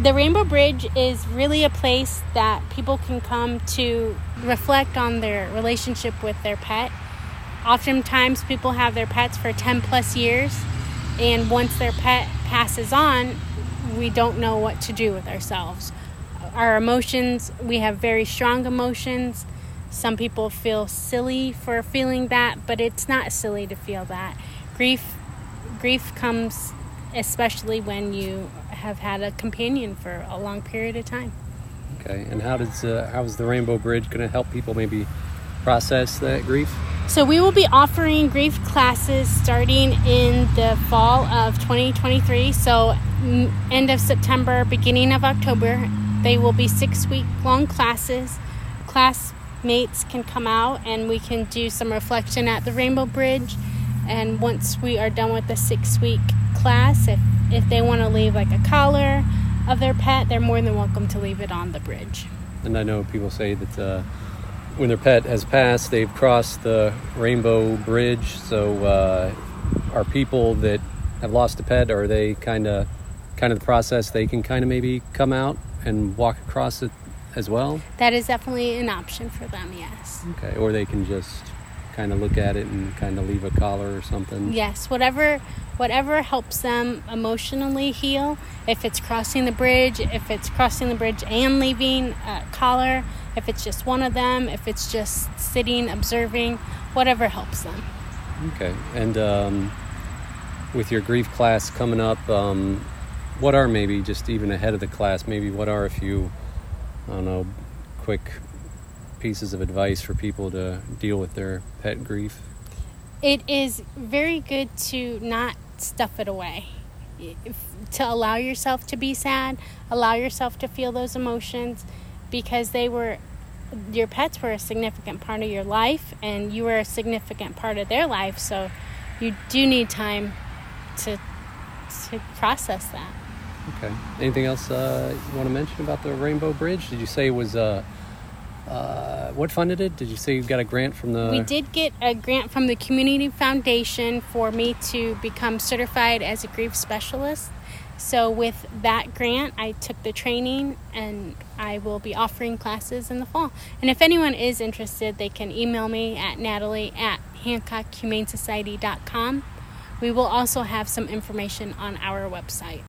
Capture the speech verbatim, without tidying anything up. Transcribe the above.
The Rainbow Bridge is really a place that people can come to reflect on their relationship with their pet. Oftentimes people have their pets for ten plus years, and once their pet passes on, we don't know what to do with ourselves. Our emotions, we have very strong emotions. Some people feel silly for feeling that, but it's not silly to feel that. Grief, grief comes especially when you have had a companion for a long period of time. Okay, and how does uh, how is the Rainbow Bridge going to help people maybe process that grief? So we will be offering grief classes starting in the fall of twenty twenty-three. So end of September, beginning of October. They will be six-week-long classes. Classmates can come out and we can do some reflection at the Rainbow Bridge. And once we are done with the six-week class, if, if they want to leave like a collar of their pet, they're more than welcome to leave it on the bridge. And I know people say that uh, when their pet has passed, they've crossed the Rainbow Bridge. So uh, are people that have lost a pet, are they kind of kind of the process, they can kind of maybe come out and walk across it as well? That is definitely an option for them, yes. Okay, or they can just kind of look at it and kind of leave a collar or something? Yes, whatever whatever helps them emotionally heal. If it's crossing the bridge, if it's crossing the bridge and leaving a collar, if it's just one of them, if it's just sitting, observing, whatever helps them. Okay, and um, with your grief class coming up, um, what are maybe just even ahead of the class, maybe what are a few, I don't know, quick pieces of advice for people to deal with their pet grief? It is very good to not stuff it away. If, to allow yourself to be sad, allow yourself to feel those emotions, because they were, your pets were a significant part of your life and you were a significant part of their life, so you do need time to to process that. Okay. Anything else uh, you want to mention about the Rainbow Bridge? Did you say it was uh, uh, what funded it? Did you say you got a grant from the... We did get a grant from the Community Foundation for me to become certified as a grief specialist. So with that grant, I took the training and I will be offering classes in the fall. And if anyone is interested, they can email me at natalie at hancock humane society dot com. We will also have some information on our website.